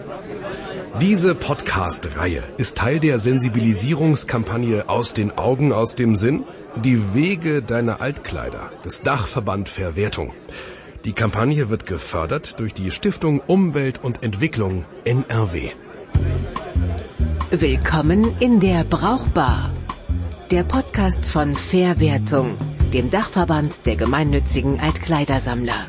Diese Podcast-Reihe ist Teil der Sensibilisierungskampagne Aus den Augen, aus dem Sinn. Die Wege deiner Altkleider des Dachverband Verwertung. Die Kampagne wird gefördert durch die Stiftung Umwelt und Entwicklung NRW. Willkommen in der Brauchbar. Der Podcast von Verwertung, dem Dachverband der gemeinnützigen Altkleidersammler.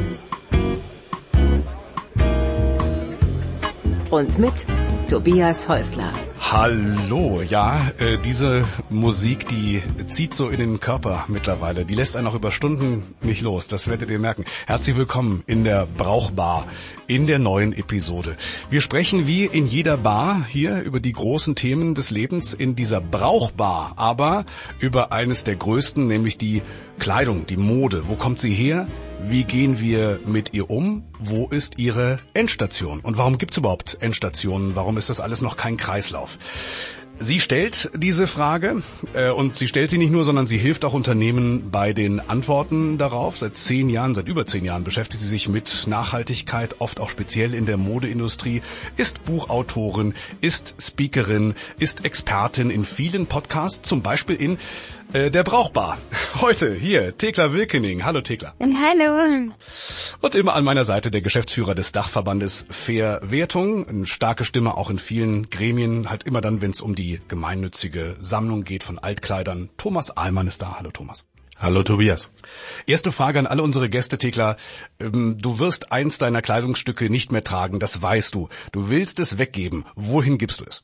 Und mit Tobias Häusler. Hallo, ja, diese Musik, die zieht so in den Körper mittlerweile. Die lässt einen auch über Stunden nicht los, das werdet ihr merken. Herzlich willkommen in der Brauchbar, in der neuen Episode. Wir sprechen wie in jeder Bar hier über die großen Themen des Lebens in dieser Brauchbar, aber über eines der größten, nämlich die Kleidung, die Mode. Wo kommt sie her? Wie gehen wir mit ihr um? Wo ist ihre Endstation? Und warum gibt es überhaupt Endstationen? Warum ist das alles noch kein Kreislauf? Sie stellt diese Frage und sie stellt sie nicht nur, sondern sie hilft auch Unternehmen bei den Antworten darauf. Seit über 10 Jahren beschäftigt sie sich mit Nachhaltigkeit, oft auch speziell in der Modeindustrie, ist Buchautorin, ist Speakerin, ist Expertin in vielen Podcasts, zum Beispiel in der Brauchbar. Heute hier Thekla Wilkening. Hallo Thekla. Hallo. Und immer an meiner Seite der Geschäftsführer des Dachverbandes Verwertung. Eine starke Stimme auch in vielen Gremien, halt immer dann, wenn es um die gemeinnützige Sammlung geht von Altkleidern. Thomas Ahlmann ist da. Hallo Thomas. Hallo Tobias. Erste Frage an alle unsere Gäste, Thekla. Du wirst eins deiner Kleidungsstücke nicht mehr tragen, das weißt du. Du willst es weggeben. Wohin gibst du es?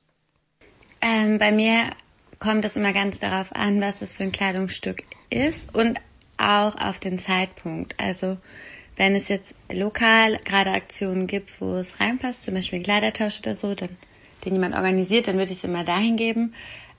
Bei mir kommt es immer ganz darauf an, was es für ein Kleidungsstück ist und auch auf den Zeitpunkt. Also wenn es jetzt lokal gerade Aktionen gibt, wo es reinpasst, zum Beispiel ein Kleidertausch oder so, den jemand organisiert, dann würde ich es immer dahin geben.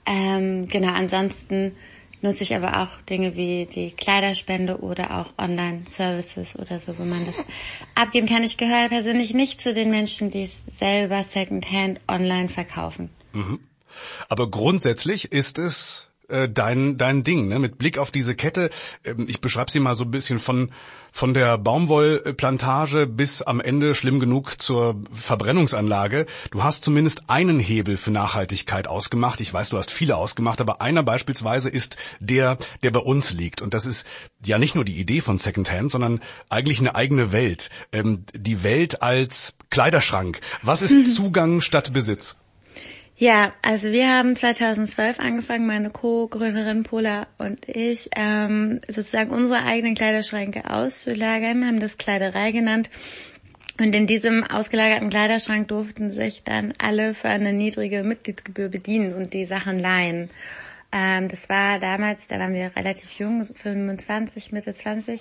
Ansonsten nutze ich aber auch Dinge wie die Kleiderspende oder auch Online-Services oder so, wo man das abgeben kann. Ich gehöre persönlich nicht zu den Menschen, die es selber Secondhand online verkaufen. Mhm. Aber grundsätzlich ist es dein Ding, ne? Mit Blick auf diese Kette, ich beschreibe sie mal so ein bisschen von der Baumwollplantage bis am Ende schlimm genug zur Verbrennungsanlage. Du hast zumindest einen Hebel für Nachhaltigkeit ausgemacht. Ich weiß, du hast viele ausgemacht, aber einer beispielsweise ist der bei uns liegt. Und das ist ja nicht nur die Idee von Secondhand, sondern eigentlich eine eigene Welt. Die Welt als Kleiderschrank. Was ist Zugang statt Besitz? Ja, also wir haben 2012 angefangen, meine Co-Gründerin Pola und ich, sozusagen unsere eigenen Kleiderschränke auszulagern, haben das Kleiderei genannt. Und in diesem ausgelagerten Kleiderschrank durften sich dann alle für eine niedrige Mitgliedsgebühr bedienen und die Sachen leihen. Das war damals, da waren wir relativ jung, 25, Mitte 20,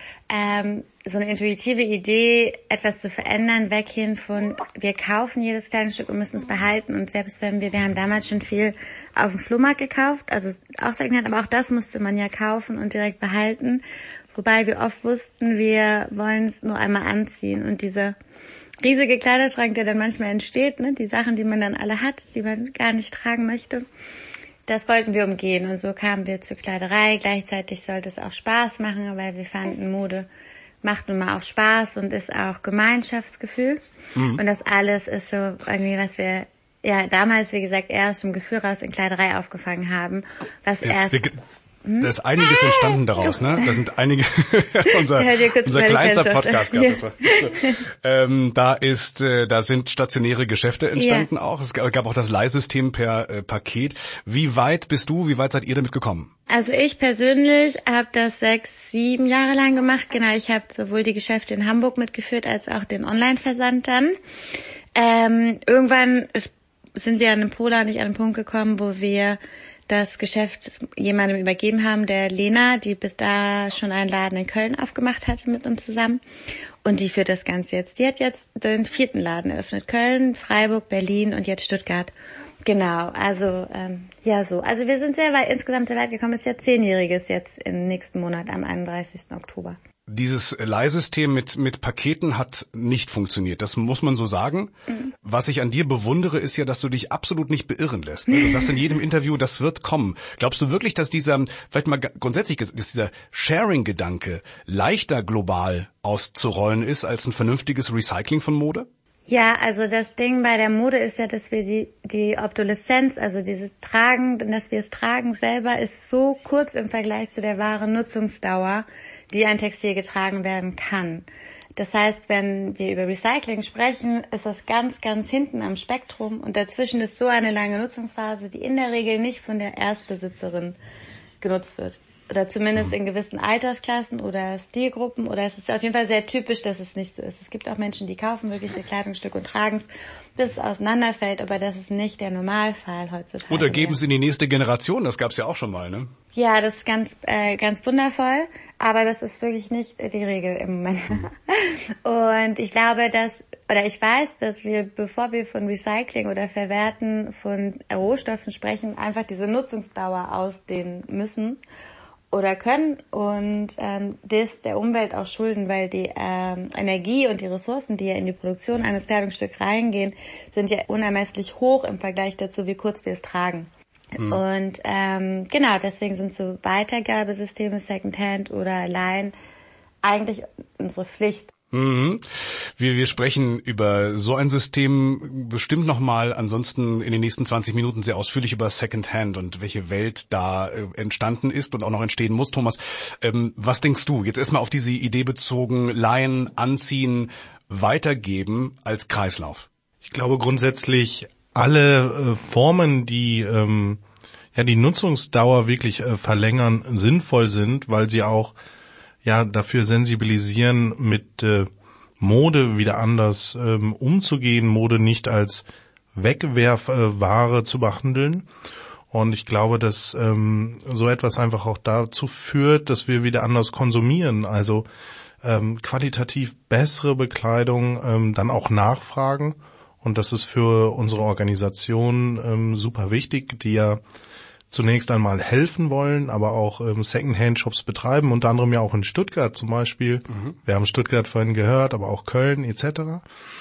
so eine intuitive Idee, etwas zu verändern, weghin von, wir kaufen jedes kleine Stück und müssen es behalten. Und selbst wenn wir haben damals schon viel auf dem Flohmarkt gekauft, also auch Secondhand, aber auch das musste man ja kaufen und direkt behalten. Wobei wir oft wussten, wir wollen es nur einmal anziehen. Und dieser riesige Kleiderschrank, der dann manchmal entsteht, ne, die Sachen, die man dann alle hat, die man gar nicht tragen möchte, das wollten wir umgehen. Und so kamen wir zur Kleiderei. Gleichzeitig sollte es auch Spaß machen, weil wir fanden, Mode macht nun mal auch Spaß und ist auch Gemeinschaftsgefühl. Mhm. Und das alles ist so irgendwie, was wir ja damals, wie gesagt, erst im Gefühl raus in Kleiderei aufgefangen haben. Was ja, da ist einiges entstanden daraus, ne? Da sind einige, unser kleinster Podcast gab es. Da sind stationäre Geschäfte entstanden auch. Es gab auch das Leihsystem per Paket. Wie weit seid ihr damit gekommen? Also ich persönlich habe das 6, 7 Jahre lang gemacht. Genau, ich habe sowohl die Geschäfte in Hamburg mitgeführt als auch den Online-Versand dann. Irgendwann sind wir an dem Pola nicht an den Punkt gekommen, wo wir das Geschäft jemandem übergeben haben, der Lena, die bis da schon einen Laden in Köln aufgemacht hatte mit uns zusammen. Und die führt das Ganze jetzt. Die hat jetzt den 4. Laden eröffnet. Köln, Freiburg, Berlin und jetzt Stuttgart. Genau, also so. Also wir sind insgesamt sehr weit gekommen. Es ist ja 10-jähriges jetzt im nächsten Monat am 31. Oktober. Dieses Leihsystem mit Paketen hat nicht funktioniert, das muss man so sagen. Mhm. Was ich an dir bewundere, ist ja, dass du dich absolut nicht beirren lässt. Du sagst in jedem Interview, das wird kommen. Glaubst du wirklich, dass vielleicht mal grundsätzlich, dass dieser Sharing-Gedanke leichter global auszurollen ist als ein vernünftiges Recycling von Mode? Ja, also das Ding bei der Mode ist ja, dass wir die Obsoleszenz, also dieses Tragen, dass wir es tragen selber, ist so kurz im Vergleich zu der wahren Nutzungsdauer, die ein Textil getragen werden kann. Das heißt, wenn wir über Recycling sprechen, ist das ganz, ganz hinten am Spektrum und dazwischen ist so eine lange Nutzungsphase, die in der Regel nicht von der Erstbesitzerin genutzt wird. Oder zumindest in gewissen Altersklassen oder Stilgruppen. Oder es ist auf jeden Fall sehr typisch, dass es nicht so ist. Es gibt auch Menschen, die kaufen wirklich ihr Kleidungsstück und tragen es, bis es auseinanderfällt. Aber das ist nicht der Normalfall heutzutage. Oder geben es in die nächste Generation. Das gab es ja auch schon mal, ne? Ja, das ist ganz wundervoll. Aber das ist wirklich nicht die Regel im Moment. Und ich glaube, ich weiß, dass wir, bevor wir von Recycling oder Verwerten von Rohstoffen sprechen, einfach diese Nutzungsdauer ausdehnen müssen oder können und das der Umwelt auch schulden, weil die Energie und die Ressourcen, die ja in die Produktion eines Kleidungsstücks reingehen, sind ja unermesslich hoch im Vergleich dazu, wie kurz wir es tragen. Und genau, deswegen sind so Weitergabesysteme, Secondhand oder Leihen eigentlich unsere Pflicht. Mhm. Wir sprechen über so ein System bestimmt nochmal, ansonsten in den nächsten 20 Minuten sehr ausführlich über Secondhand und welche Welt da entstanden ist und auch noch entstehen muss. Thomas, was denkst du? Jetzt erstmal auf diese Idee bezogen, leihen, anziehen, weitergeben als Kreislauf. Ich glaube grundsätzlich alle Formen, die die Nutzungsdauer wirklich verlängern, sinnvoll sind, weil sie auch dafür sensibilisieren, mit Mode wieder anders umzugehen, Mode nicht als Wegwerfware zu behandeln. Und ich glaube, dass so etwas einfach auch dazu führt, dass wir wieder anders konsumieren. Also qualitativ bessere Bekleidung dann auch nachfragen. Und das ist für unsere Organisation super wichtig, die ja zunächst einmal helfen wollen, aber auch Secondhand-Shops betreiben, unter anderem ja auch in Stuttgart zum Beispiel. Wir haben Stuttgart vorhin gehört, aber auch Köln etc.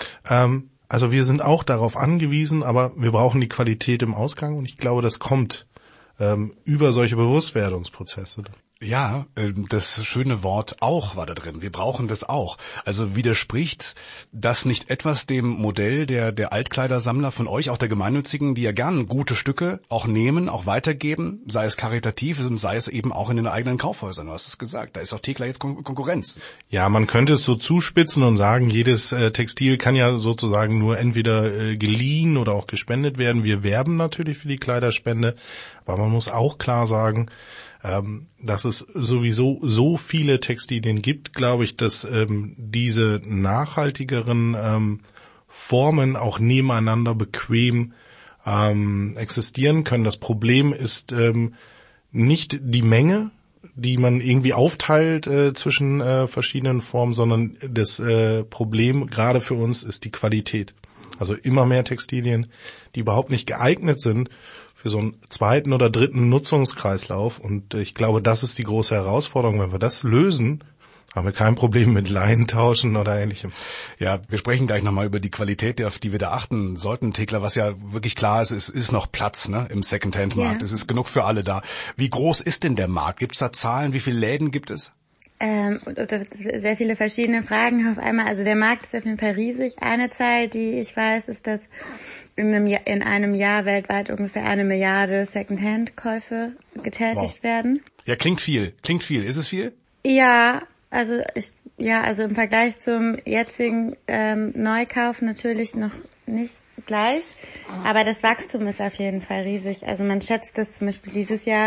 Also wir sind auch darauf angewiesen, aber wir brauchen die Qualität im Ausgang und ich glaube, das kommt über solche Bewusstwerdungsprozesse. Ja, das schöne Wort auch war da drin. Wir brauchen das auch. Also widerspricht das nicht etwas dem Modell der Altkleidersammler von euch, auch der Gemeinnützigen, die ja gern gute Stücke auch nehmen, auch weitergeben, sei es karitativ, sei es eben auch in den eigenen Kaufhäusern. Du hast es gesagt, da ist auch Thekla jetzt Konkurrenz. Ja, man könnte es so zuspitzen und sagen, jedes Textil kann ja sozusagen nur entweder geliehen oder auch gespendet werden. Wir werben natürlich für die Kleiderspende, aber man muss auch klar sagen, dass es sowieso so viele Textilien gibt, glaube ich, dass diese nachhaltigeren Formen auch nebeneinander bequem existieren können. Das Problem ist nicht die Menge, die man irgendwie aufteilt zwischen verschiedenen Formen, sondern das Problem gerade für uns ist die Qualität. Also immer mehr Textilien, die überhaupt nicht geeignet sind für so einen zweiten oder dritten Nutzungskreislauf. Und ich glaube, das ist die große Herausforderung. Wenn wir das lösen, haben wir kein Problem mit Leihen-Tauschen oder Ähnlichem. Ja, wir sprechen gleich nochmal über die Qualität, auf die wir da achten sollten, Thekla. Was ja wirklich klar ist, es ist noch Platz, ne, im Secondhand-Markt. Ja. Es ist genug für alle da. Wie groß ist denn der Markt? Gibt es da Zahlen? Wie viele Läden gibt es? Sehr viele verschiedene Fragen auf einmal. Also der Markt ist auf jeden Fall riesig. Eine Zahl, die ich weiß, ist, dass in einem Jahr weltweit ungefähr 1 Milliarde Secondhand-Käufe getätigt werden. Ja, klingt viel. Ist es viel? Ja, also im Vergleich zum jetzigen Neukauf natürlich noch nicht gleich, aber das Wachstum ist auf jeden Fall riesig. Also man schätzt, dass zum Beispiel dieses Jahr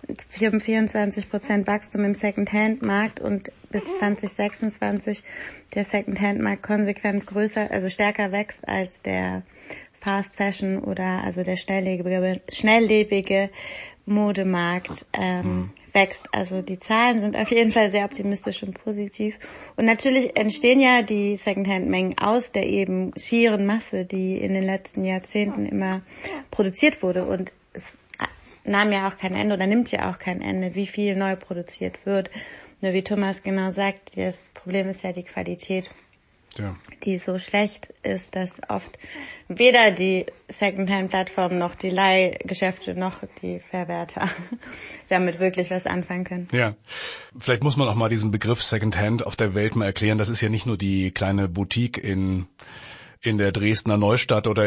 24% Wachstum im Secondhand-Markt und bis 2026 der Secondhand-Markt konsequent größer, also stärker wächst als der Fast Fashion oder also der schnelllebige Modemarkt wächst. Also die Zahlen sind auf jeden Fall sehr optimistisch und positiv. Und natürlich entstehen ja die Secondhand-Mengen aus der eben schieren Masse, die in den letzten Jahrzehnten immer produziert wurde. Und es nahm ja auch kein Ende oder nimmt ja auch kein Ende, wie viel neu produziert wird. Nur wie Thomas genau sagt, das Problem ist ja die Qualität. Ja. Die so schlecht ist, dass oft weder die Secondhand-Plattformen noch die Leihgeschäfte noch die Verwerter damit wirklich was anfangen können. Ja, vielleicht muss man auch mal diesen Begriff Secondhand auf der Welt mal erklären. Das ist ja nicht nur die kleine Boutique in in der Dresdner Neustadt oder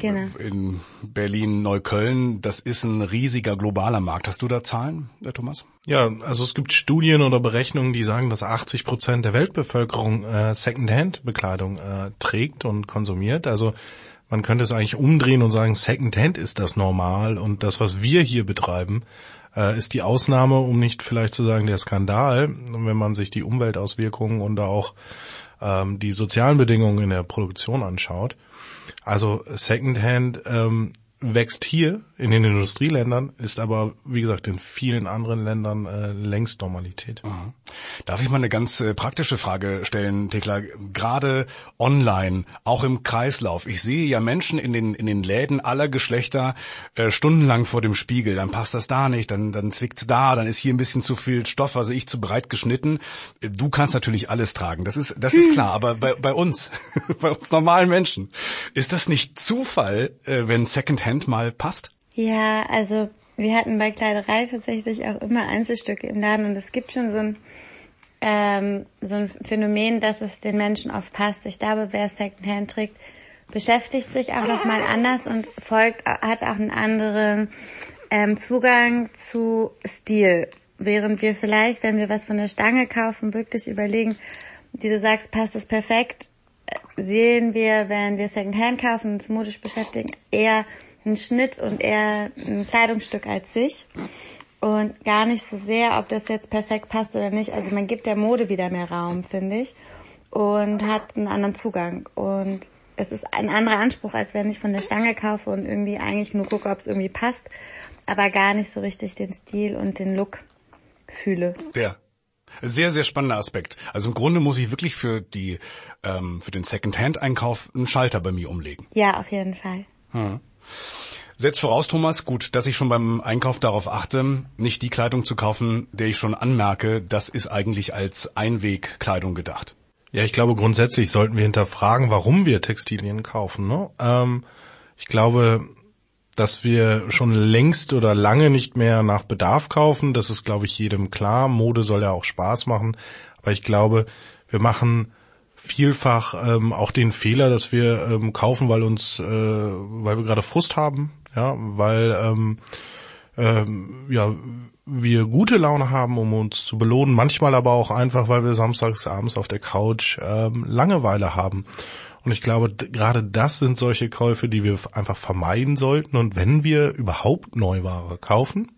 in Berlin-Neukölln. Das ist ein riesiger globaler Markt. Hast du da Zahlen, Thomas? Ja, also es gibt Studien oder Berechnungen, die sagen, dass 80% der Weltbevölkerung Secondhand-Bekleidung trägt und konsumiert. Also man könnte es eigentlich umdrehen und sagen, Secondhand ist das normal und das, was wir hier betreiben, ist die Ausnahme, um nicht vielleicht zu sagen der Skandal. Wenn man sich die Umweltauswirkungen und auch die sozialen Bedingungen in der Produktion anschaut. Also Secondhand wächst hier in den Industrieländern, ist aber, wie gesagt, in vielen anderen Ländern längst Normalität. Mhm. Darf ich mal eine ganz praktische Frage stellen, Thekla? Gerade online, auch im Kreislauf. Ich sehe ja Menschen in den Läden aller Geschlechter stundenlang vor dem Spiegel. Dann passt das da nicht, dann zwickt's da, dann ist hier ein bisschen zu viel Stoff, also ich zu breit geschnitten. Du kannst natürlich alles tragen, das ist klar. Aber bei uns, bei uns normalen Menschen, ist das nicht Zufall, wenn Secondhand mal passt? Ja, also wir hatten bei Kleiderei tatsächlich auch immer Einzelstücke im Laden und es gibt schon so ein Phänomen, dass es den Menschen oft passt. Ich glaube, wer Secondhand trägt, beschäftigt sich auch nochmal anders und hat auch einen anderen Zugang zu Stil. Während wir vielleicht, wenn wir was von der Stange kaufen, wirklich überlegen, wie du sagst, passt es perfekt, sehen wir, wenn wir Secondhand kaufen und uns modisch beschäftigen, eher einen Schnitt und eher ein Kleidungsstück als sich und gar nicht so sehr, ob das jetzt perfekt passt oder nicht. Also man gibt der Mode wieder mehr Raum, finde ich, und hat einen anderen Zugang und es ist ein anderer Anspruch, als wenn ich von der Stange kaufe und irgendwie eigentlich nur gucke, ob es irgendwie passt, aber gar nicht so richtig den Stil und den Look fühle. Ja. Sehr, sehr spannender Aspekt. Also im Grunde muss ich wirklich für den Secondhand-Einkauf einen Schalter bei mir umlegen. Ja, auf jeden Fall. Setzt voraus, Thomas, gut, dass ich schon beim Einkauf darauf achte, nicht die Kleidung zu kaufen, der ich schon anmerke, das ist eigentlich als Einwegkleidung gedacht. Ja, ich glaube, grundsätzlich sollten wir hinterfragen, warum wir Textilien kaufen. Ne? Ich glaube, dass wir schon längst oder lange nicht mehr nach Bedarf kaufen. Das ist, glaube ich, jedem klar. Mode soll ja auch Spaß machen. Aber ich glaube, wir machen vielfach auch den Fehler, dass wir kaufen, weil wir gerade Frust haben, ja, weil wir gute Laune haben, um uns zu belohnen. Manchmal aber auch einfach, weil wir samstags abends auf der Couch Langeweile haben. Und ich glaube, gerade das sind solche Käufe, die wir einfach vermeiden sollten. Und wenn wir überhaupt Neuware kaufen,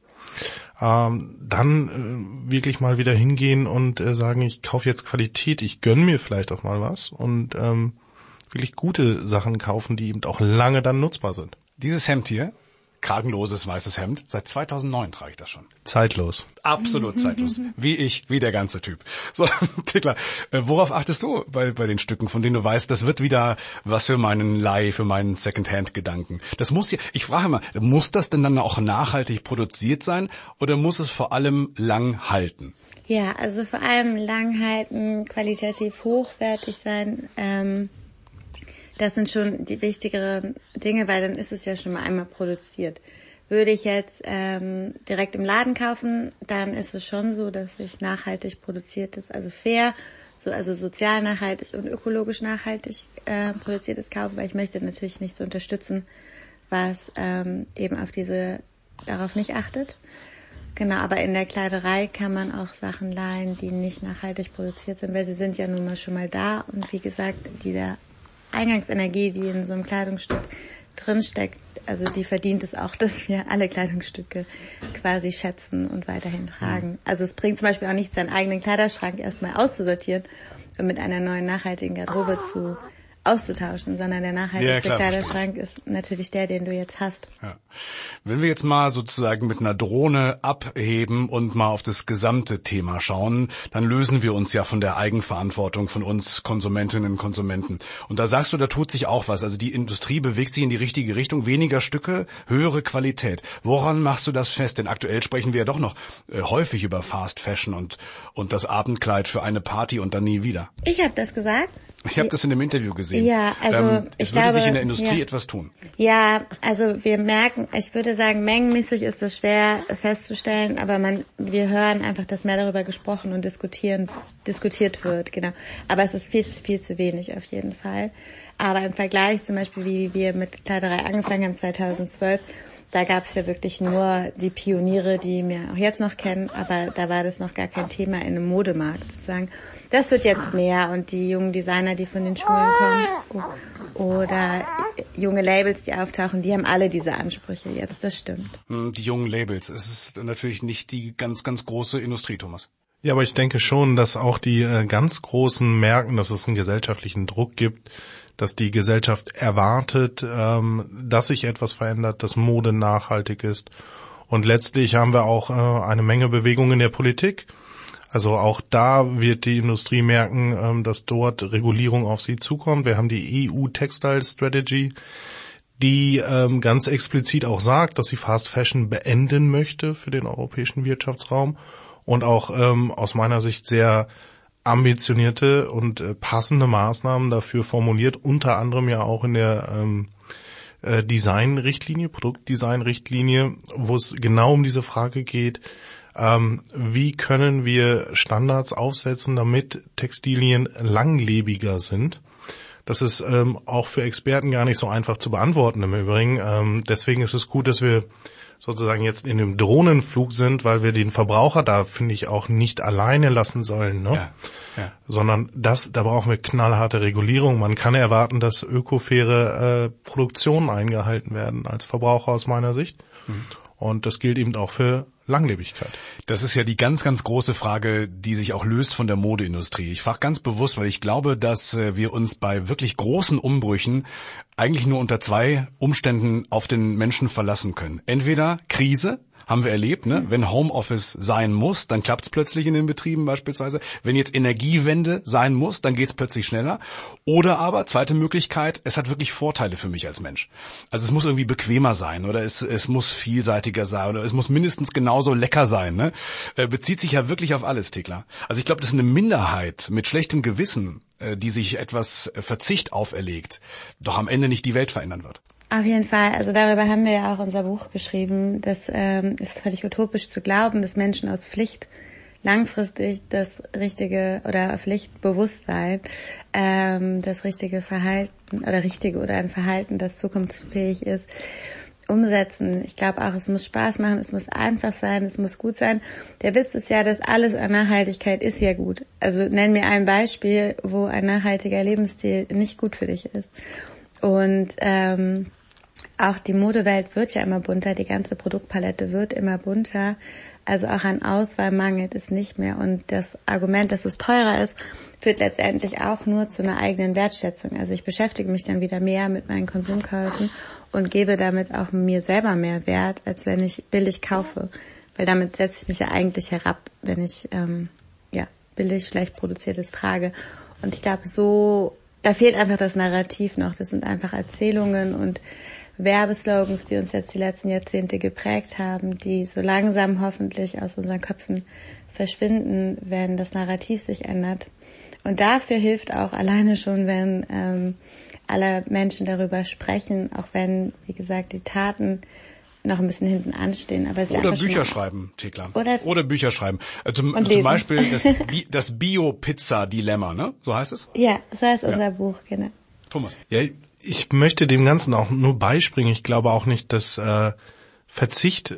dann wirklich mal wieder hingehen und sagen, ich kaufe jetzt Qualität, ich gönne mir vielleicht auch mal was und wirklich gute Sachen kaufen, die eben auch lange dann nutzbar sind. Dieses Hemd hier, kragenloses weißes Hemd, seit 2009 trage ich das schon. Zeitlos. Absolut zeitlos. Wie der ganze Typ. So, Thekla, worauf achtest du bei den Stücken, von denen du weißt, das wird wieder was für meinen Secondhand-Gedanken? Das muss ja, ich frage mal, muss das denn dann auch nachhaltig produziert sein oder muss es vor allem lang halten? Ja, also vor allem lang halten, qualitativ hochwertig sein, das sind schon die wichtigeren Dinge, weil dann ist es ja schon mal einmal produziert. Würde ich jetzt direkt im Laden kaufen, dann ist es schon so, dass ich nachhaltig produziertes, also fair, also sozial nachhaltig und ökologisch nachhaltig produziertes kaufe, weil ich möchte natürlich nichts unterstützen, was eben darauf nicht achtet. Genau, aber in der Kleiderei kann man auch Sachen leihen, die nicht nachhaltig produziert sind, weil sie sind ja nun mal schon mal da und wie gesagt, dieser Eingangsenergie, die in so einem Kleidungsstück drinsteckt, also die verdient es auch, dass wir alle Kleidungsstücke quasi schätzen und weiterhin tragen. Also es bringt zum Beispiel auch nichts, seinen eigenen Kleiderschrank erstmal auszusortieren und mit einer neuen nachhaltigen Garderobe auszutauschen, sondern der nachhaltigste Kleiderschrank ist natürlich der, den du jetzt hast. Ja. Wenn wir jetzt mal sozusagen mit einer Drohne abheben und mal auf das gesamte Thema schauen, dann lösen wir uns ja von der Eigenverantwortung von uns Konsumentinnen und Konsumenten. Und da sagst du, da tut sich auch was. Also die Industrie bewegt sich in die richtige Richtung. Weniger Stücke, höhere Qualität. Woran machst du das fest? Denn aktuell sprechen wir ja doch noch häufig über Fast Fashion und das Abendkleid für eine Party und dann nie wieder. Ich habe das gesagt. Ich habe das in dem Interview gesehen. gehen. Ja, also es würde sich in der Industrie etwas tun. Ja, also wir merken, ich würde sagen, mengenmäßig ist es schwer festzustellen, aber wir hören einfach, dass mehr darüber gesprochen und diskutiert wird, genau. Aber es ist viel, viel zu wenig auf jeden Fall. Aber im Vergleich zum Beispiel, wie wir mit Kleiderei angefangen haben 2012, da gab es ja wirklich nur die Pioniere, die wir auch jetzt noch kennen, aber da war das noch gar kein Thema in einem Modemarkt sozusagen. Das wird jetzt mehr und die jungen Designer, die von den Schulen kommen oder junge Labels, die auftauchen, die haben alle diese Ansprüche jetzt, das stimmt. Die jungen Labels, es ist natürlich nicht die ganz, ganz große Industrie, Thomas. Ja, aber ich denke schon, dass auch die ganz Großen merken, dass es einen gesellschaftlichen Druck gibt, dass die Gesellschaft erwartet, dass sich etwas verändert, dass Mode nachhaltig ist. Und letztlich haben wir auch eine Menge Bewegung in der Politik. Also auch da wird die Industrie merken, dass dort Regulierung auf sie zukommt. Wir haben die EU Textile Strategy, die ganz explizit auch sagt, dass sie Fast Fashion beenden möchte für den europäischen Wirtschaftsraum und auch aus meiner Sicht sehr ambitionierte und passende Maßnahmen dafür formuliert, unter anderem ja auch in der Designrichtlinie, Produktdesignrichtlinie, wo es genau um diese Frage geht, wie können wir Standards aufsetzen, damit Textilien langlebiger sind. Das ist auch für Experten gar nicht so einfach zu beantworten im Übrigen. Deswegen ist es gut, dass wir sozusagen jetzt in dem Drohnenflug sind, weil wir den Verbraucher da, finde ich, auch nicht alleine lassen sollen, ne? Ja. Sondern da brauchen wir knallharte Regulierung. Man kann erwarten, dass ökofaire Produktionen eingehalten werden als Verbraucher aus meiner Sicht. Und das gilt eben auch für Langlebigkeit. Das ist ja die ganz, ganz große Frage, die sich auch löst von der Modeindustrie. Ich frage ganz bewusst, weil ich glaube, dass wir uns bei wirklich großen Umbrüchen eigentlich nur unter zwei Umständen auf den Menschen verlassen können. Entweder Krise, haben wir erlebt, ne? Wenn Homeoffice sein muss, dann klappt es plötzlich in den Betrieben beispielsweise. Wenn jetzt Energiewende sein muss, dann geht es plötzlich schneller. Oder aber, zweite Möglichkeit, es hat wirklich Vorteile für mich als Mensch. Also es muss irgendwie bequemer sein oder es muss vielseitiger sein oder es muss mindestens genauso lecker sein. Ne? Bezieht sich ja wirklich auf alles, Thekla. Also ich glaube, das ist eine Minderheit mit schlechtem Gewissen, die sich etwas Verzicht auferlegt, doch am Ende nicht die Welt verändern wird. Auf jeden Fall, also darüber haben wir ja auch unser Buch geschrieben. Das ist völlig utopisch zu glauben, dass Menschen aus Pflicht langfristig das richtige oder Pflichtbewusstsein, das richtige Verhalten oder ein Verhalten, das zukunftsfähig ist, umsetzen. Ich glaube auch, es muss Spaß machen, es muss einfach sein, es muss gut sein. Der Witz ist ja, dass alles an Nachhaltigkeit ist ja gut. Also nenn mir ein Beispiel, wo ein nachhaltiger Lebensstil nicht gut für dich ist. Und auch die Modewelt wird ja immer bunter, die ganze Produktpalette wird immer bunter, also auch an Auswahl mangelt es nicht mehr und das Argument, dass es teurer ist, führt letztendlich auch nur zu einer eigenen Wertschätzung. Also ich beschäftige mich dann wieder mehr mit meinen Konsumkäufen und gebe damit auch mir selber mehr Wert, als wenn ich billig kaufe, weil damit setze ich mich ja eigentlich herab, wenn ich billig, schlecht produziertes trage. Und ich glaube, da fehlt einfach das Narrativ noch. Das sind einfach Erzählungen und Werbeslogans, die uns jetzt die letzten Jahrzehnte geprägt haben, die so langsam hoffentlich aus unseren Köpfen verschwinden, wenn das Narrativ sich ändert. Und dafür hilft auch alleine schon, wenn alle Menschen darüber sprechen, auch wenn, wie gesagt, die Taten noch ein bisschen hinten anstehen. Aber oder Bücher schreiben, Thekla. Oder Bücher schreiben. Zum Beispiel das Bio-Pizza-Dilemma, ne? So heißt es? Ja, so heißt unser Buch, genau. Thomas. Ja, ich möchte dem Ganzen auch nur beispringen. Ich glaube auch nicht, dass Verzicht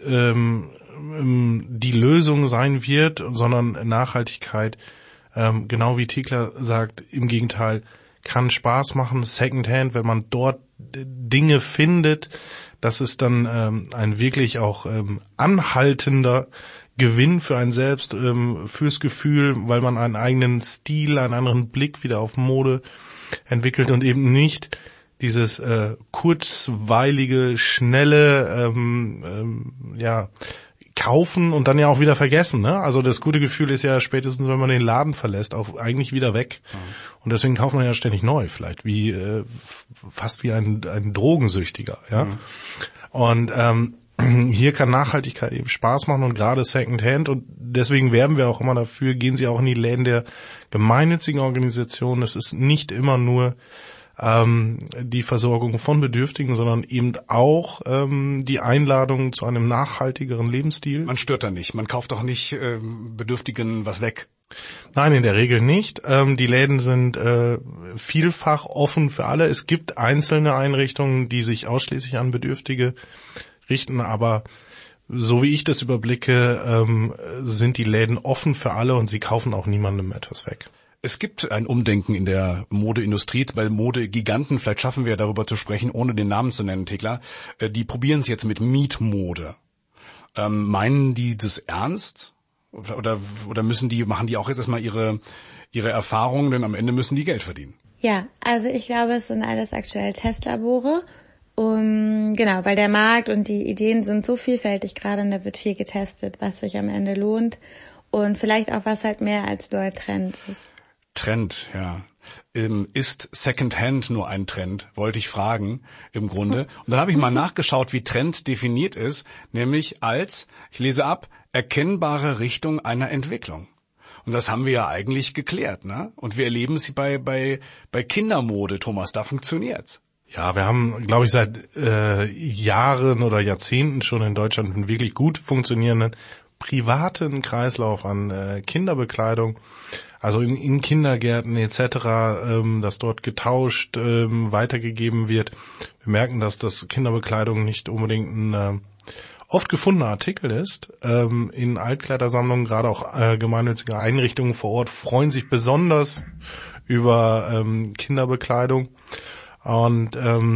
die Lösung sein wird, sondern Nachhaltigkeit, genau wie Thekla sagt, im Gegenteil, kann Spaß machen. Secondhand, wenn man dort Dinge findet, das ist dann ein wirklich auch anhaltender Gewinn für einen selbst, fürs Gefühl, weil man einen eigenen Stil, einen anderen Blick wieder auf Mode entwickelt und eben nicht dieses kurzweilige, schnelle kaufen und dann ja auch wieder vergessen. Ne? Also das gute Gefühl ist ja spätestens, wenn man den Laden verlässt, auch eigentlich wieder weg. Mhm. Und deswegen kauft man ja ständig neu, vielleicht wie fast wie ein Drogensüchtiger. Ja. Mhm. Und hier kann Nachhaltigkeit eben Spaß machen und gerade Secondhand. Und deswegen werben wir auch immer dafür, gehen Sie auch in die Läden der gemeinnützigen Organisationen. Es ist nicht immer nur die Versorgung von Bedürftigen, sondern eben auch die Einladung zu einem nachhaltigeren Lebensstil. Man stört da nicht, man kauft doch nicht Bedürftigen was weg. Nein, in der Regel nicht. Die Läden sind vielfach offen für alle. Es gibt einzelne Einrichtungen, die sich ausschließlich an Bedürftige richten, aber so wie ich das überblicke, sind die Läden offen für alle und sie kaufen auch niemandem etwas weg. Es gibt ein Umdenken in der Modeindustrie, bei Modegiganten, vielleicht schaffen wir darüber zu sprechen, ohne den Namen zu nennen, Thekla, die probieren es jetzt mit Mietmode. Meinen die das ernst? Oder machen die auch jetzt erstmal ihre Erfahrungen, denn am Ende müssen die Geld verdienen? Ja, also ich glaube, es sind alles aktuell Testlabore. Genau, weil der Markt und die Ideen sind so vielfältig gerade und da wird viel getestet, was sich am Ende lohnt und vielleicht auch was halt mehr als nur ein Trend ist. Trend, ja. Ist Secondhand nur ein Trend, wollte ich fragen, im Grunde. Und dann habe ich mal nachgeschaut, wie Trend definiert ist, nämlich als, ich lese ab, erkennbare Richtung einer Entwicklung. Und das haben wir ja eigentlich geklärt, ne? Und wir erleben es bei Kindermode, Thomas, da funktioniert's. Ja, wir haben, glaube ich, seit Jahren oder Jahrzehnten schon in Deutschland einen wirklich gut funktionierenden privaten Kreislauf an Kinderbekleidung. Also in Kindergärten etc., dass dort getauscht, weitergegeben wird. Wir merken, dass das Kinderbekleidung nicht unbedingt ein oft gefundener Artikel ist. In Altkleidersammlungen, gerade auch gemeinnützige Einrichtungen vor Ort, freuen sich besonders über Kinderbekleidung. Und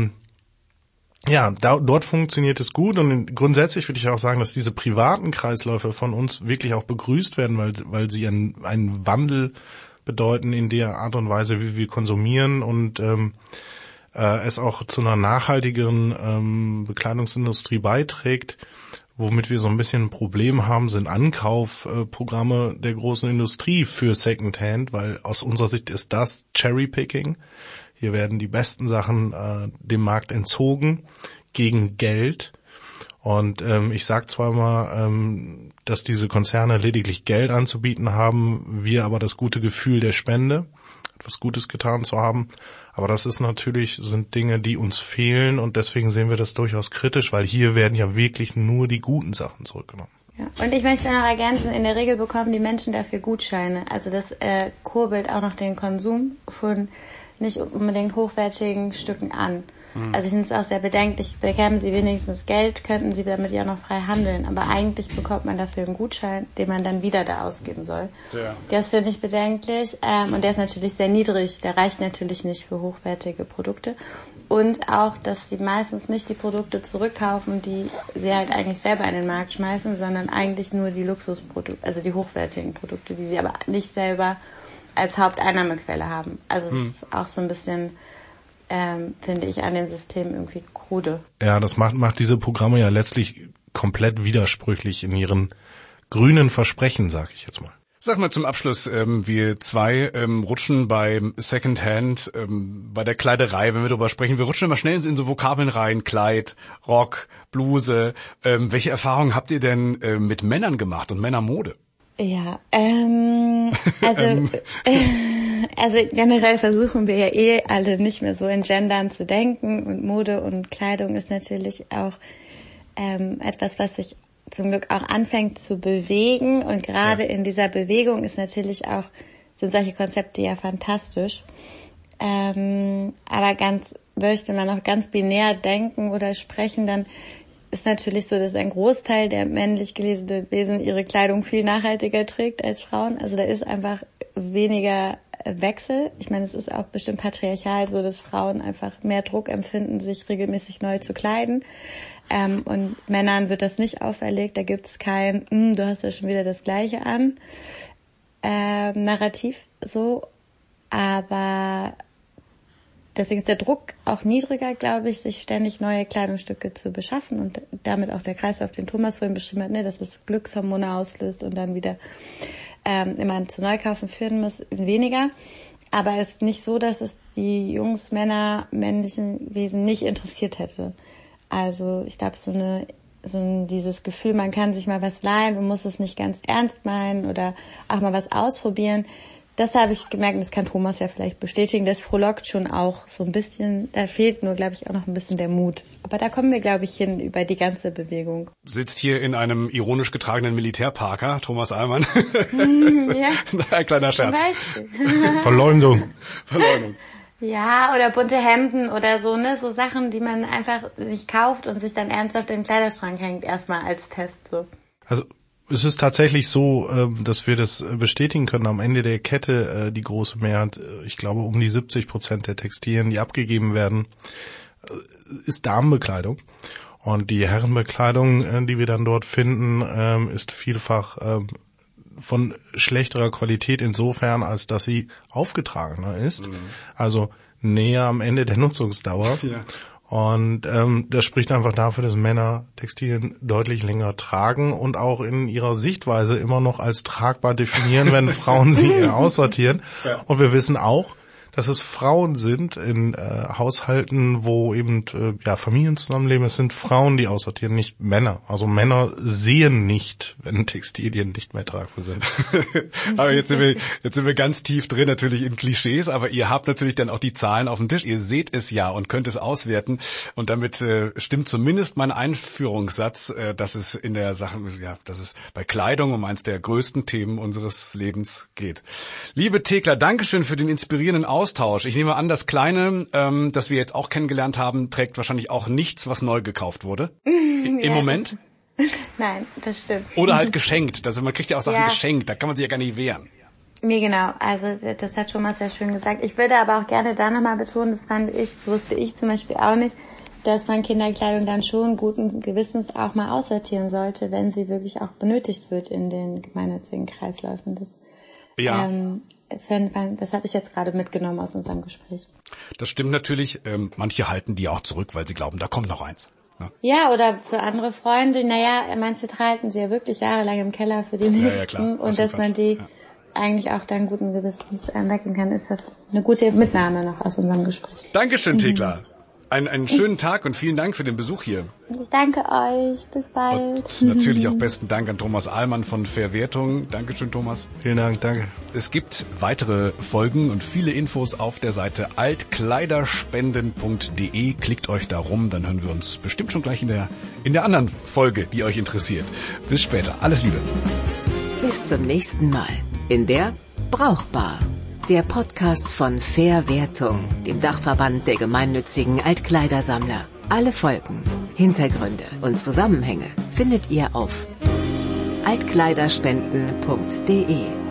dort funktioniert es gut und grundsätzlich würde ich auch sagen, dass diese privaten Kreisläufe von uns wirklich auch begrüßt werden, weil sie einen Wandel bedeuten in der Art und Weise, wie wir konsumieren und es auch zu einer nachhaltigeren Bekleidungsindustrie beiträgt. Womit wir so ein bisschen ein Problem haben, sind Ankaufprogramme der großen Industrie für Secondhand, weil aus unserer Sicht ist das Cherrypicking. Hier werden die besten Sachen dem Markt entzogen gegen Geld. Und ich sage zwar mal, dass diese Konzerne lediglich Geld anzubieten haben, wir aber das gute Gefühl der Spende, etwas Gutes getan zu haben. Aber das sind Dinge, die uns fehlen und deswegen sehen wir das durchaus kritisch, weil hier werden ja wirklich nur die guten Sachen zurückgenommen. Ja, und ich möchte noch ergänzen, in der Regel bekommen die Menschen dafür Gutscheine. Also das kurbelt auch noch den Konsum von nicht unbedingt hochwertigen Stücken an. Also ich finde es auch sehr bedenklich, bekämen sie wenigstens Geld, könnten sie damit ja noch frei handeln, aber eigentlich bekommt man dafür einen Gutschein, den man dann wieder da ausgeben soll. Ja. Das finde ich bedenklich und der ist natürlich sehr niedrig, der reicht natürlich nicht für hochwertige Produkte und auch, dass sie meistens nicht die Produkte zurückkaufen, die sie halt eigentlich selber in den Markt schmeißen, sondern eigentlich nur die Luxusprodukte, also die hochwertigen Produkte, die sie aber nicht selber als Haupteinnahmequelle haben. Also es ist auch so ein bisschen finde ich an dem System irgendwie krude. Ja, das macht diese Programme ja letztlich komplett widersprüchlich in ihren grünen Versprechen, sag ich jetzt mal. Sag mal zum Abschluss, wir zwei rutschen beim Secondhand, bei der Kleiderei, wenn wir darüber sprechen, wir rutschen immer schnell in so Vokabeln rein, Kleid, Rock, Bluse. Welche Erfahrungen habt ihr denn mit Männern gemacht und Männermode? Ja, also generell versuchen wir ja alle nicht mehr so in Gendern zu denken und Mode und Kleidung ist natürlich auch etwas, was sich zum Glück auch anfängt zu bewegen und gerade in dieser Bewegung ist natürlich auch, sind solche Konzepte ja fantastisch. Aber möchte man auch ganz binär denken oder sprechen, dann ist natürlich so, dass ein Großteil der männlich gelesenen Wesen ihre Kleidung viel nachhaltiger trägt als Frauen. Also da ist einfach weniger Wechsel. Ich meine, es ist auch bestimmt patriarchal so, dass Frauen einfach mehr Druck empfinden, sich regelmäßig neu zu kleiden. Und Männern wird das nicht auferlegt. Da gibt es kein, du hast ja schon wieder das Gleiche an, Narrativ so. Aber deswegen ist der Druck auch niedriger, glaube ich, sich ständig neue Kleidungsstücke zu beschaffen und damit auch der Kreislauf, den Thomas vorhin beschrieben hat, dass das Glückshormone auslöst und dann wieder immer zu Neukaufen führen muss, weniger. Aber es ist nicht so, dass es die Jungs, Männer, männlichen Wesen nicht interessiert hätte. Also ich glaube, dieses Gefühl, man kann sich mal was leihen und muss es nicht ganz ernst meinen oder auch mal was ausprobieren, das habe ich gemerkt, und das kann Thomas ja vielleicht bestätigen, das frohlockt schon auch so ein bisschen, da fehlt nur, glaube ich, auch noch ein bisschen der Mut. Aber da kommen wir, glaube ich, hin über die ganze Bewegung. Sitzt hier in einem ironisch getragenen Militärparker, Thomas Ahlmann. Ja. Ein kleiner Scherz. Verleumdung. Ja, oder bunte Hemden oder so, ne, so Sachen, die man einfach sich kauft und sich dann ernsthaft in den Kleiderschrank hängt, erstmal als Test, so. Also, es ist tatsächlich so, dass wir das bestätigen können. Am Ende der Kette die große Mehrheit, ich glaube um die 70% der Textilien, die abgegeben werden, ist Damenbekleidung. Und die Herrenbekleidung, die wir dann dort finden, ist vielfach von schlechterer Qualität insofern, als dass sie aufgetragener ist. Also näher am Ende der Nutzungsdauer. Ja. Und das spricht einfach dafür, dass Männer Textilien deutlich länger tragen und auch in ihrer Sichtweise immer noch als tragbar definieren, wenn Frauen sie eher aussortieren. Ja. Und wir wissen auch, dass es Frauen sind in Haushalten, wo eben Familien zusammenleben. Es sind Frauen, die aussortieren, nicht Männer. Also Männer sehen nicht, wenn Textilien nicht mehr tragbar sind. Aber jetzt sind wir ganz tief drin natürlich in Klischees, aber ihr habt natürlich dann auch die Zahlen auf dem Tisch. Ihr seht es ja und könnt es auswerten. Und damit stimmt zumindest mein Einführungssatz, dass es in der Sache, dass es bei Kleidung um eins der größten Themen unseres Lebens geht. Liebe Thekla, Dankeschön für den inspirierenden Austausch. Ich nehme an, das Kleine, das wir jetzt auch kennengelernt haben, trägt wahrscheinlich auch nichts, was neu gekauft wurde. Im Moment? Nein, das stimmt. Oder halt geschenkt. Also man kriegt ja auch Sachen geschenkt, da kann man sich ja gar nicht wehren. Nee, genau. Also das hat schon mal sehr schön gesagt. Ich würde aber auch gerne da nochmal betonen, das wusste ich zum Beispiel auch nicht, dass man Kinderkleidung dann schon guten Gewissens auch mal aussortieren sollte, wenn sie wirklich auch benötigt wird in den gemeinnützigen Kreisläufen. Das habe ich jetzt gerade mitgenommen aus unserem Gespräch. Das stimmt natürlich. Manche halten die auch zurück, weil sie glauben, da kommt noch eins. Ja, oder für andere Freunde. Manche halten sie ja wirklich jahrelang im Keller für die Nächsten. Ja, klar. Und dass man die eigentlich auch dann guten Gewissens wecken kann, ist das eine gute Mitnahme noch aus unserem Gespräch. Dankeschön, Thekla. Einen schönen Tag und vielen Dank für den Besuch hier. Ich danke euch. Bis bald. Und natürlich auch besten Dank an Thomas Ahlmann von Verwertung. Dankeschön, Thomas. Vielen Dank, danke. Es gibt weitere Folgen und viele Infos auf der Seite altkleiderspenden.de. Klickt euch da rum, dann hören wir uns bestimmt schon gleich in der anderen Folge, die euch interessiert. Bis später. Alles Liebe. Bis zum nächsten Mal in der Brauchbar. Der Podcast von Verwertung, dem Dachverband der gemeinnützigen Altkleidersammler. Alle Folgen, Hintergründe und Zusammenhänge findet ihr auf altkleiderspenden.de.